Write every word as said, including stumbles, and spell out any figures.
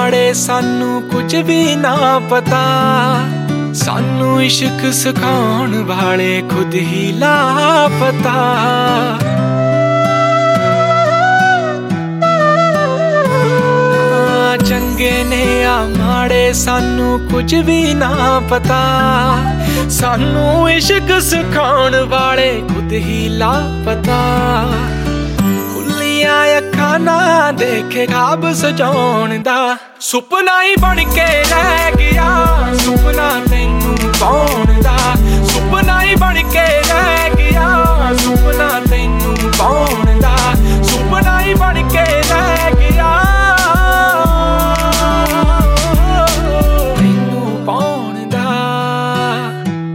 ਮਾੜੇ ਸਾਨੂੰ ਕੁਝ ਵੀ ਨਾ ਪਤਾ, ਸਾਨੂੰ ਇਸ਼ਕ ਸਿਖਾਉਣ ਵਾਲੇ ਖੁਦ ਹੀ ਲਾਪਤਾ। ਚੰਗੇ ਨੇ ਆ ਮਾੜੇ ਸਾਨੂੰ ਕੁਝ ਵੀ ਨਾ ਪਤਾ, ਸਾਨੂੰ ਇਸ਼ਕ ਸਿਖਾਉਣ ਵਾਲੇ ਖੁਦ ਹੀ ਲਾਪਤਾ। ਖੁੱਲੀਆਂ ਅੱਖਾਂ ਨਾ ਦੇਖੇ ਖਾਬ ਸਜਾਉਣ ਦਾ, ਸੁਪਨਾ ਹੀ ਬਣ ਕੇ ਰਹਿ ਗਿਆ ਸੁਪਨਾ ਤੈਨੂੰ ਪਾਉਣ ਦਾ, ਸੁਪਨਾ ਹੀ ਬਣ ਕੇ